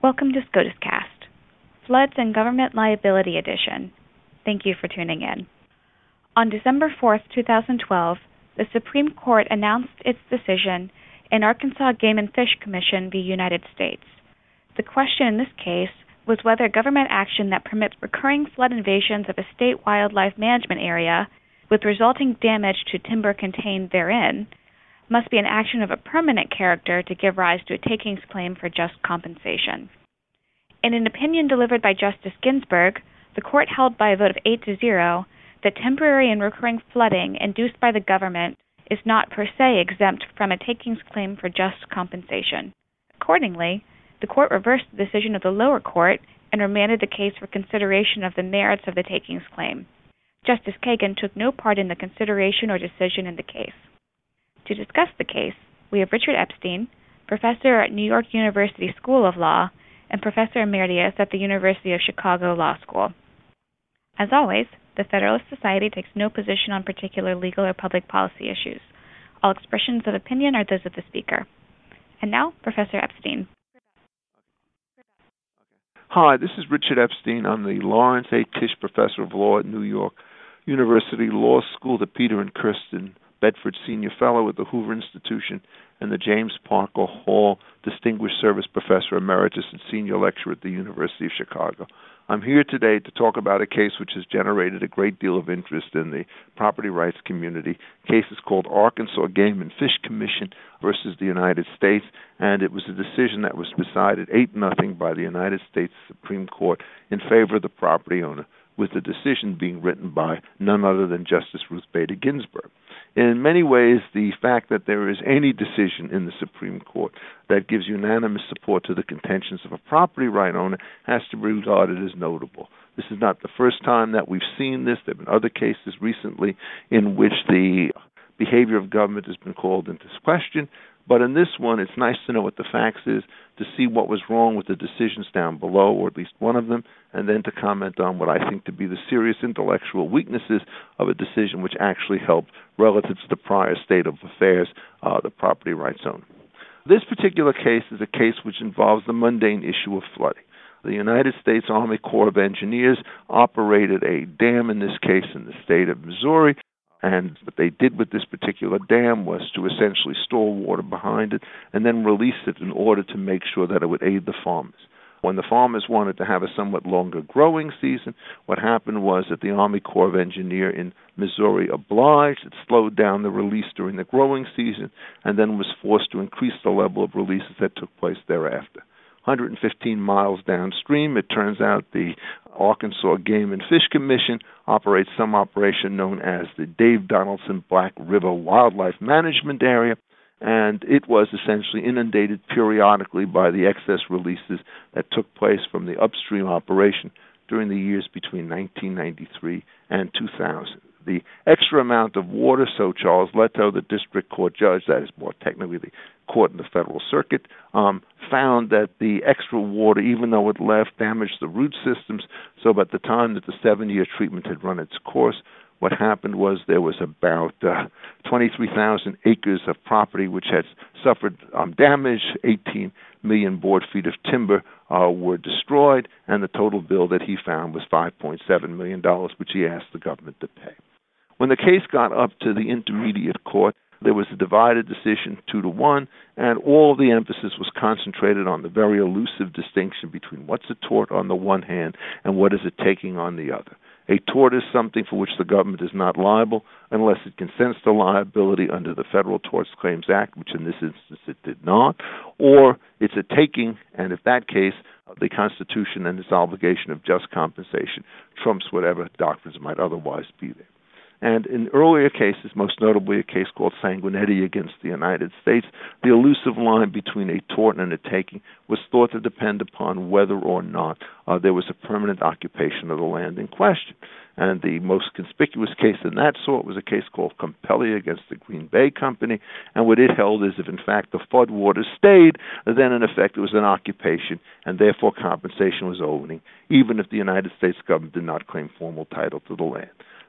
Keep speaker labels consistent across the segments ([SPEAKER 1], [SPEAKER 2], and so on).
[SPEAKER 1] Welcome to SCOTUScast, Floods and Government Liability Edition. Thank you for tuning in. On December 4, 2012, the Supreme Court announced its decision in Arkansas Game and Fish Commission v. United States. The question in this case was whether government action that permits recurring flood invasions of a state wildlife management area with resulting damage to timber contained therein must be an action of a permanent character to give rise to a takings claim for just compensation. In an opinion delivered by Justice Ginsburg, the court held by a vote of 8-0 that temporary and recurring flooding induced by the government is not per se exempt from a takings claim for just compensation. Accordingly, the court reversed the decision of the lower court and remanded the case for consideration of the merits of the takings claim. Justice Kagan took no part in the consideration or decision in the case. To discuss the case, we have Richard Epstein, professor at New York University School of Law and professor emeritus at the University of Chicago Law School. As always, the Federalist Society takes no position on particular legal or public policy issues. All expressions of opinion are those of the speaker. And now, Professor Epstein.
[SPEAKER 2] Hi, this is Richard Epstein. I'm the Lawrence A. Tisch Professor of Law at New York University Law School, the Peter and Kirsten Bedford Senior Fellow at the Hoover Institution, and the James Parker Hall Distinguished Service Professor Emeritus and Senior Lecturer at the University of Chicago. I'm here today to talk about a case which has generated a great deal of interest in the property rights community. The case is called Arkansas Game and Fish Commission versus the United States, and it was a decision that was decided 8-0 by the United States Supreme Court in favor of the property owner, with the decision being written by none other than Justice Ruth Bader Ginsburg. In many ways, the fact that there is any decision in the Supreme Court that gives unanimous support to the contentions of a property right owner has to be regarded as notable. This is not the first time that we've seen this. There have been other cases recently in which the behavior of government has been called into question. But in this one, it's nice to know what the facts is, to see what was wrong with the decisions down below, or at least one of them, and then to comment on what I think to be the serious intellectual weaknesses of a decision which actually helped relative to the prior state of affairs, the property rights owner. This particular case is a case which involves the mundane issue of flooding. The United States Army Corps of Engineers operated a dam, in this case in the state of Missouri, and what they did with this particular dam was to essentially store water behind it and then release it in order to make sure that it would aid the farmers. When the farmers wanted to have a somewhat longer growing season, what happened was that the Army Corps of Engineers in Missouri obliged. It slowed down the release during the growing season and then was forced to increase the level of releases that took place thereafter. 115 miles downstream, it turns out the Arkansas Game and Fish Commission operates some operation known as the Dave Donaldson Black River Wildlife Management Area, and it was essentially inundated periodically by the excess releases that took place from the upstream operation during the years between 1993 and 2000. The extra amount of water, so Charles Leto, the district court judge, that is more technically the court in the Federal Circuit, found that the extra water, even though it left, damaged the root systems. So by the time that the 7-year treatment had run its course, what happened was there was about 23,000 acres of property which had suffered damage. 18 million board feet of timber were destroyed, and the total bill that he found was $5.7 million, which he asked the government to pay. When the case got up to the intermediate court, there was a divided decision 2-1, and all the emphasis was concentrated on the very elusive distinction between what's a tort on the one hand and what is a taking on the other. A tort is something for which the government is not liable unless it consents to liability under the Federal Tort Claims Act, which in this instance it did not, or it's a taking, and in that case, the Constitution and its obligation of just compensation trumps whatever doctrines might otherwise be there. And in earlier cases, most notably a case called Sanguinetti against the United States, the elusive line between a tort and a taking was thought to depend upon whether or not there was a permanent occupation of the land in question. And the most conspicuous case in that sort was a case called Compelli against the Green Bay Company. And what it held is if, in fact, the floodwaters stayed, then, in effect, it was an occupation, and therefore compensation was owing, even if the United States government did not claim formal title to the land.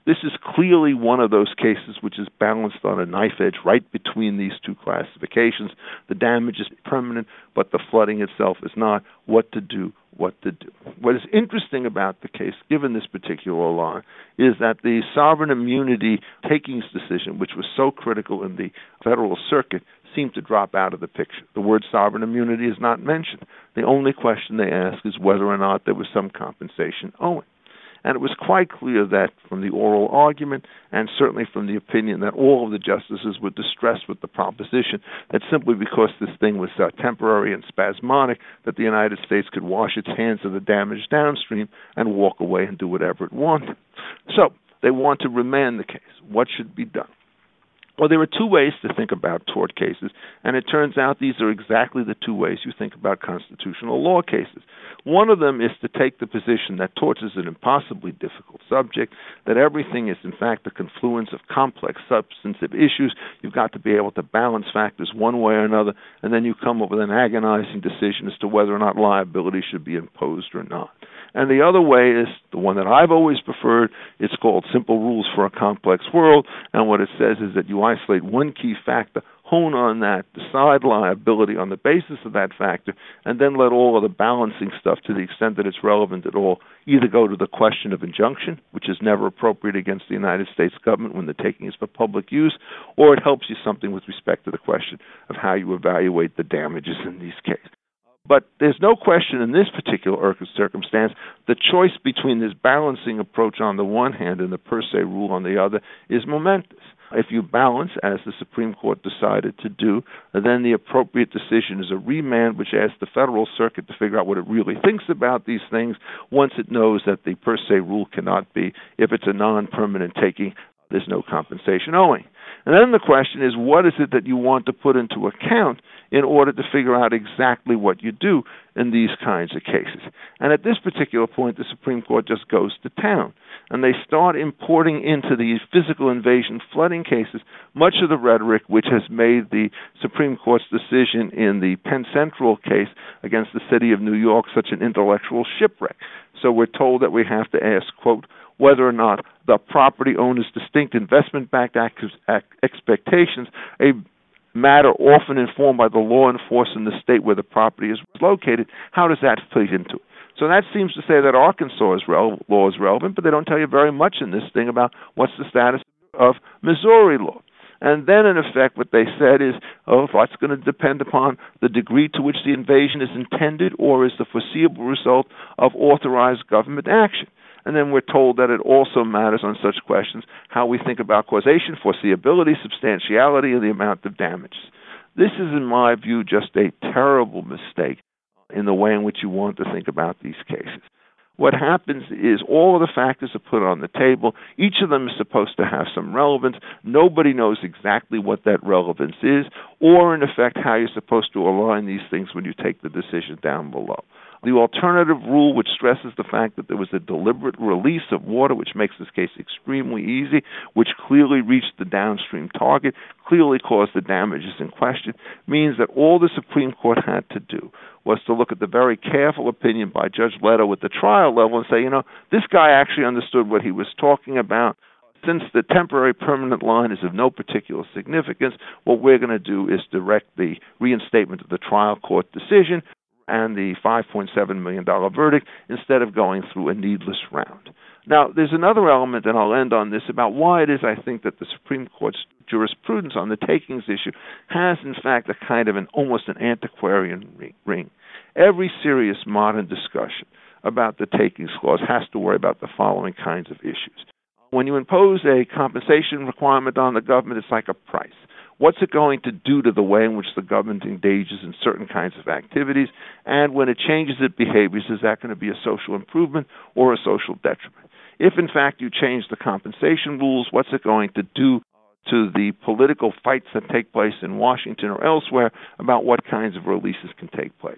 [SPEAKER 2] This is clearly one of those cases which is balanced on a knife edge right between these two classifications. The damage is permanent, but the flooding itself is not. What to do. What is interesting about the case, given this particular law, is that the sovereign immunity takings decision, which was so critical in the Federal Circuit, seemed to drop out of the picture. The word sovereign immunity is not mentioned. The only question they ask is whether or not there was some compensation owing. And it was quite clear that from the oral argument and certainly from the opinion that all of the justices were distressed with the proposition that simply because this thing was temporary and spasmodic, that the United States could wash its hands of the damage downstream and walk away and do whatever it wanted. So they want to remand the case. What should be done? Well, there are two ways to think about tort cases, and it turns out these are exactly the two ways you think about constitutional law cases. One of them is to take the position that torts is an impossibly difficult subject, that everything is in fact a confluence of complex substantive issues. You've got to be able to balance factors one way or another, and then you come up with an agonizing decision as to whether or not liability should be imposed or not. And the other way is the one that I've always preferred. It's called Simple Rules for a Complex World, and what it says is that you isolate one key factor, hone on that, decide liability on the basis of that factor, and then let all of the balancing stuff, to the extent that it's relevant at all, either go to the question of injunction, which is never appropriate against the United States government when the taking is for public use, or it helps you something with respect to the question of how you evaluate the damages in these cases. But there's no question in this particular circumstance, the choice between this balancing approach on the one hand and the per se rule on the other is momentous. If you balance, as the Supreme Court decided to do, then the appropriate decision is a remand, which asks the Federal Circuit to figure out what it really thinks about these things once it knows that the per se rule cannot be, if it's a non-permanent taking, there's no compensation owing. And then the question is, what is it that you want to put into account in order to figure out exactly what you do in these kinds of cases? And at this particular point, the Supreme Court just goes to town, and they start importing into these physical invasion flooding cases much of the rhetoric which has made the Supreme Court's decision in the Penn Central case against the city of New York such an intellectual shipwreck. So we're told that we have to ask, quote, whether or not the property owner's distinct investment-backed expectations, a matter often informed by the law enforced in the state where the property is located, how does that fit into it? So that seems to say that Arkansas law is relevant, but they don't tell you very much in this thing about what's the status of Missouri law. And then, in effect, what they said is, it's going to depend upon the degree to which the invasion is intended or is the foreseeable result of authorized government action. And then we're told that it also matters on such questions how we think about causation, foreseeability, substantiality, and the amount of damage. This is, in my view, just a terrible mistake in the way in which you want to think about these cases. What happens is all of the factors are put on the table. Each of them is supposed to have some relevance. Nobody knows exactly what that relevance is, or, in effect, how you're supposed to align these things when you take the decision down below. The alternative rule, which stresses the fact that there was a deliberate release of water, which makes this case extremely easy, which clearly reached the downstream target, clearly caused the damages in question, means that all the Supreme Court had to do was to look at the very careful opinion by Judge Leto at the trial level and say, this guy actually understood what he was talking about. Since the temporary permanent line is of no particular significance, what we're going to do is direct the reinstatement of the trial court decision and the $5.7 million verdict instead of going through a needless round. Now, there's another element, and I'll end on this, about why it is I think that the Supreme Court's jurisprudence on the takings issue has, in fact, a kind of almost an antiquarian ring. Every serious modern discussion about the takings clause has to worry about the following kinds of issues. When you impose a compensation requirement on the government, it's like a price. What's it going to do to the way in which the government engages in certain kinds of activities? And when it changes its behaviors, is that going to be a social improvement or a social detriment? If, in fact, you change the compensation rules, what's it going to do to the political fights that take place in Washington or elsewhere about what kinds of releases can take place?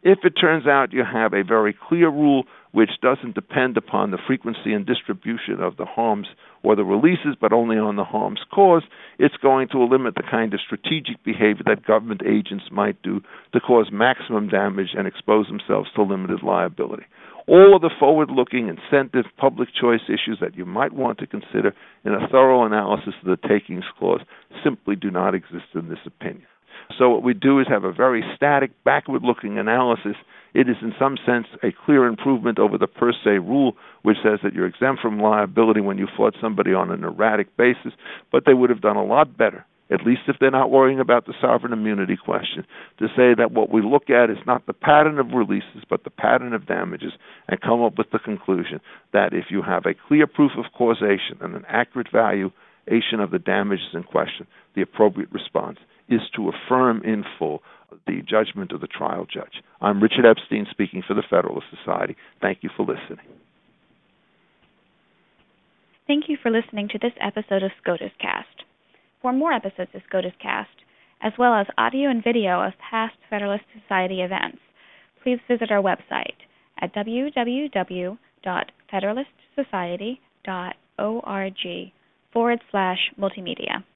[SPEAKER 2] If it turns out you have a very clear rule which doesn't depend upon the frequency and distribution of the harms or the releases, but only on the harms caused, it's going to limit the kind of strategic behavior that government agents might do to cause maximum damage and expose themselves to limited liability. All of the forward-looking incentive public choice issues that you might want to consider in a thorough analysis of the takings clause simply do not exist in this opinion. So what we do is have a very static, backward-looking analysis. It is in some sense a clear improvement over the per se rule, which says that you're exempt from liability when you flood somebody on an erratic basis, but they would have done a lot better, at least if they're not worrying about the sovereign immunity question, to say that what we look at is not the pattern of releases, but the pattern of damages, and come up with the conclusion that if you have a clear proof of causation and an accurate valuation of the damages in question, the appropriate response is to affirm in full the judgment of the trial judge. I'm Richard Epstein, speaking for the Federalist Society. Thank you for listening.
[SPEAKER 1] Thank you for listening to this episode of SCOTUS Cast. For more episodes of SCOTUS Cast, as well as audio and video of past Federalist Society events, please visit our website at www.federalistsociety.org/multimedia.